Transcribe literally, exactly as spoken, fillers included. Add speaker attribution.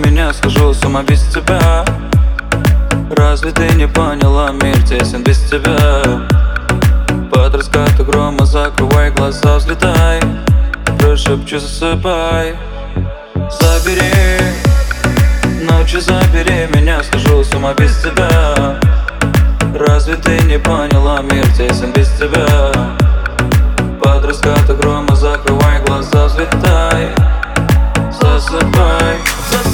Speaker 1: меня, схожу с ума без тебя. Разве ты не поняла, мир тесен без тебя? Под раскаты грома закрывай глаза, взлетай. Прошепчу, засыпай. Забери, ночью забери меня, схожу с ума без тебя. Разве ты не поняла, мир тесен без тебя? Под раскаты грома закрывай глаза, взлетай. Засыпай.